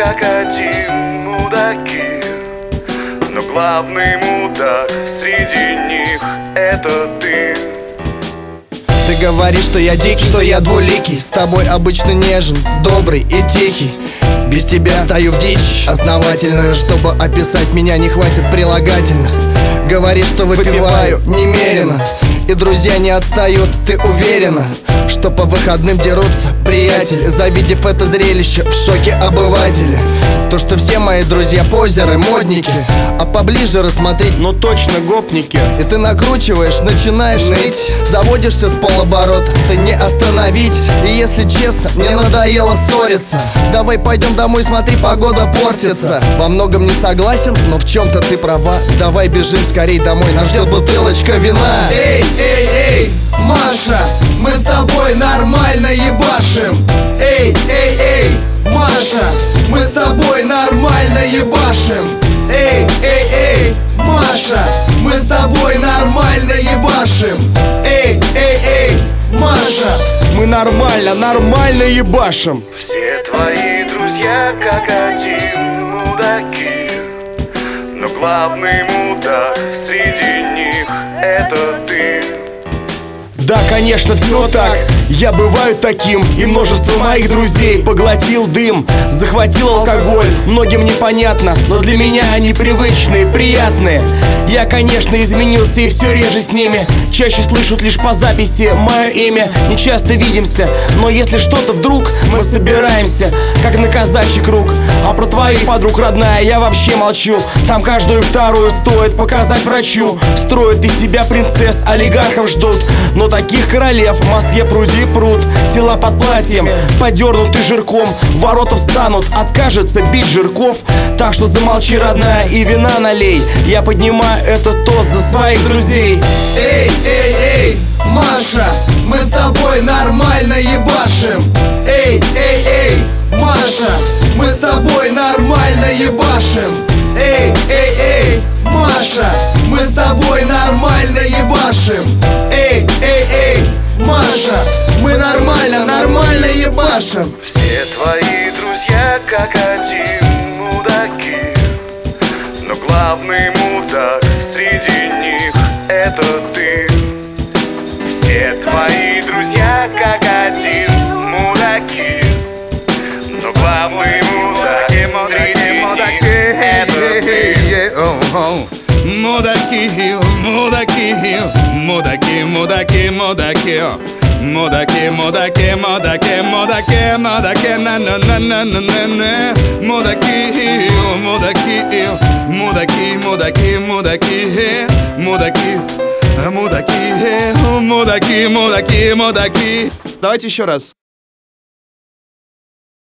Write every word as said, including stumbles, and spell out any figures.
как один мудаки, но главный мудак среди них — это ты. Ты говоришь, что я дикий, что я двуликий. С тобой обычно нежен, добрый и тихий. Без тебя стою в дичь основательную. Чтобы описать меня, не хватит прилагательных. Говоришь, что выпиваю немерено, и друзья не отстают, ты уверена, что по выходным дерутся приятели? Завидев это зрелище, в шоке обыватели. То, что все мои друзья позеры, модники, а поближе рассмотреть, ну точно гопники. и ты накручиваешь, начинаешь ныть, заводишься с полоборота, ты не остановить. И если честно, мне надоело ссориться. Давай пойдем домой, смотри, погода портится. Во многом не согласен, но в чем-то ты права. Давай бежим скорей домой, нас ждет бутылочка вина. Эй, эй, эй, Маша, мы с тобой нормально ебашим. Эй, эй, эй, Маша, мы с тобой нормально ебашим. Эй, эй, эй, Маша, мы с тобой нормально ебашим. Эй, эй, эй, Маша, мы нормально, нормально ебашим. Все твои друзья как один мудаки, но главный мудак среди них — это ты. Да, конечно, все так. Я бываю таким, и множество моих друзей поглотил дым, захватил алкоголь. Многим непонятно, но для меня они привычные, приятные. Я, конечно, изменился и все реже с ними. Чаще слышат лишь по записи мое имя. Не часто видимся, но если что-то вдруг, мы собираемся, как на казачий круг. А про твоих подруг, родная, я вообще молчу. Там каждую вторую стоит показать врачу. Строят из себя принцесс, олигархов ждут, но таких королев в Москве пруди пруд. Тела под платьем, подернуты жирком, ворота встанут, откажется бить жирков. Так что замолчи, родная, и вина налей. Я поднимаю этот тост за своих друзей. Эй, эй, эй, Маша, мы с тобой нормально ебашим. Эй, эй, эй, Маша, мы с тобой нормально ебашим. Эй, эй, эй, Маша, мы с тобой нормально ебашим. Эй, эй, эй, Маша, мы нормально, нормально ебашим. Все твои друзья как один мудаки, но главный мудак среди них — это ты. Все твои друзья как один мудаки, но главный мудак среди них — это ты. Мудаки, мудаки, мудаки, мудаки, мудаки, мудаки, мудаки, мудаки, мудаки, мудаки, на на на на на на на, мудаки, мудаки, мудаки, мудаки, мудаки, мудаки, мудаки, мудаки, мудаки, мудаки. Давайте еще раз.